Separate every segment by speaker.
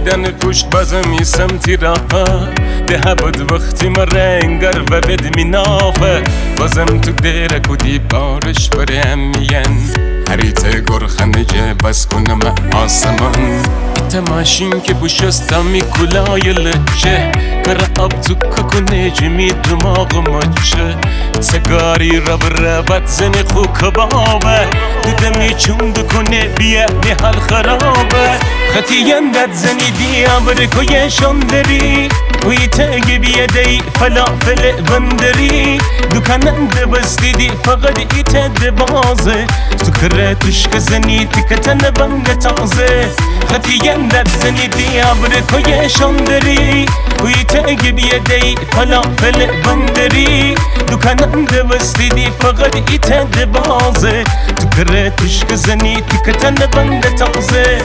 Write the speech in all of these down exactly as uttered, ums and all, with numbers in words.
Speaker 1: دیدن پشت بازم یه سمتی راه ده بود وقتی ما رنگر و بد می نافه بازم تو دیرک و دیبارش برم میگن هریت گرخنه جه بس کنم آسمان تماشین که بوشستا می کلای لچه کر آب تو ککنه جمی دماغ مچه سگاری رب ربت زن خو کبابه دودمی چون دکنه بیا بی حال خرابه خطی یندت زنی دیا برکوی شندری وی تاگی بیا دی فلافل بندری دکانم دبستی دی فقط ایت دبازه سکره تشک زنی تکتن بند تازه خطی یندت زنی دیا برکوی شندری وی تاگی بیا دی فلافل بندری دکانم دبستی دی فقط ایت دبازه سکره تشک زنی تکتن بند تازه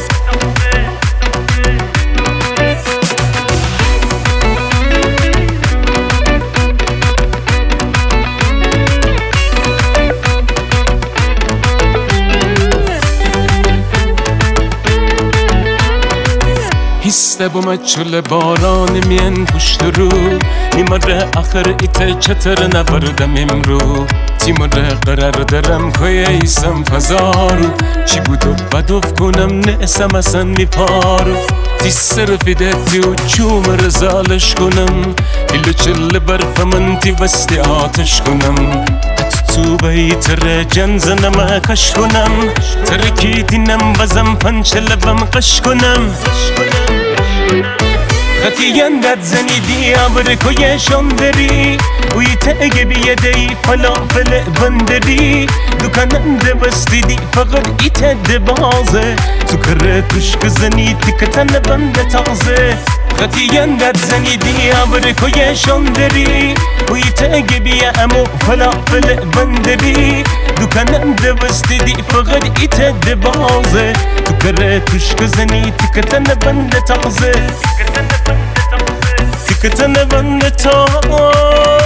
Speaker 1: هسته بوم چل باران مین پشت رو میمره آخر ایت چتر نبردم امرو تیمره قرار درم که ایسم فزارو چی بودو بدوف کنم نسم اصلا میپارو تی صرفیده تیو چوم رزالش کنم ایلو چل برف من تی وستی آتش کنم تو بیتر جنزنم کش کنم ترکی دینم بزم پنچ لبم قش کنم خطی یندت زنی دیا برکوی شندری وی تاگی بیا دی فلافل بندری دکانم دبستی دی فقط ایت دبازه سکره تشک زنی تکتن بند تازه خطی یندت زنی دیا برکوی شندری وی تاگی بیا امو فلافل بندری دکانم دبستی دی فقط ایت دبازه سکره تشک زنی تکتن بند تازه تکتن بند تازه